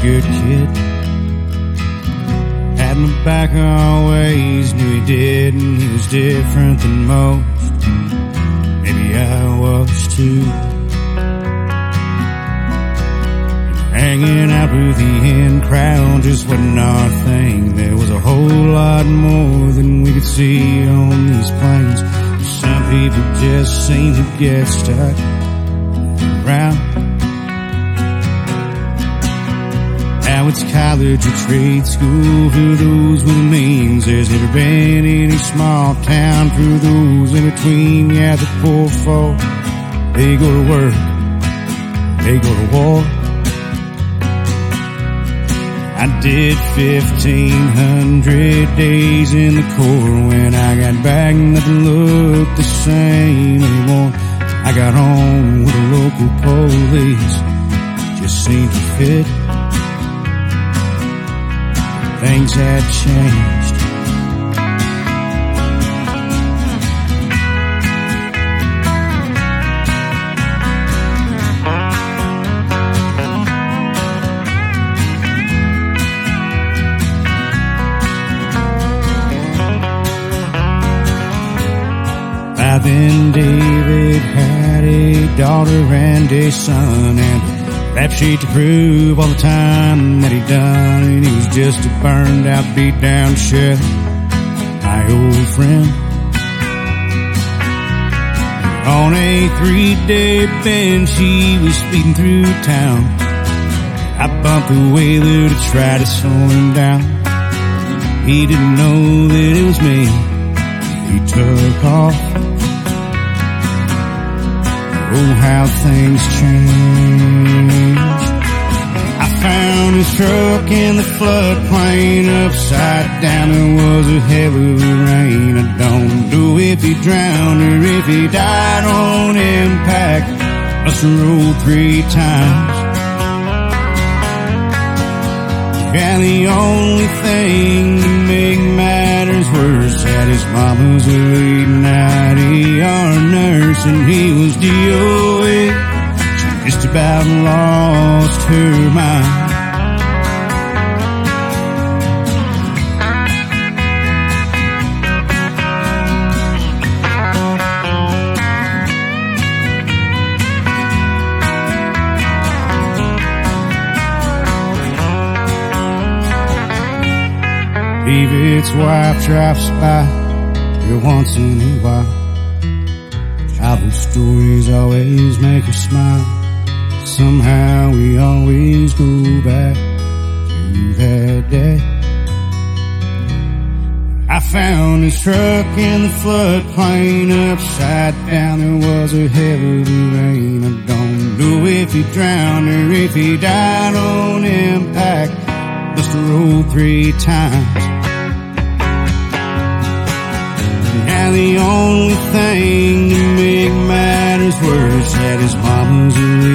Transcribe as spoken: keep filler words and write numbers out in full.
good kid. Had my back always, knew he did, and he was different than most. Maybe I was too. Hanging out with the in crowd just wasn't our thing. There was a whole lot more than we could see on these planes. Some people just seem to get stuck around. Now it's college or trade school for those with the means. There's never been any small town for those in between. Yeah, the poor folk, they go to work, they go to war. I did fifteen hundred days in the Corps. When I got back, nothing looked the same anymore. I got on with the local police, just seemed to fit. Things had changed. By then David had a daughter and a son, and a rap sheet to prove all the time that he'd done. And he was just a burned out, beat down shell, my old friend. On a three-day bench he was speeding through town. I bumped the whaler to try to slow him down. He didn't know that it was me. He took off. Oh, how things change. I found his truck in the floodplain, upside down. There was a hell of a rain. I don't know if he drowned or if he died on impact. Must have rolled three times. And the only thing to make matters worse, that his mama was a late night E R nurse, and he was D O A. She just about lost her mind. David's wife drops by every once in a while. Childhood stories always make her smile. Somehow we always go back to that day. I found his truck in the floodplain, upside down. There was a heavy rain. I don't know if he drowned or if he died on impact. Must have rolled three times. And the only thing to make matters worse, that his mama's a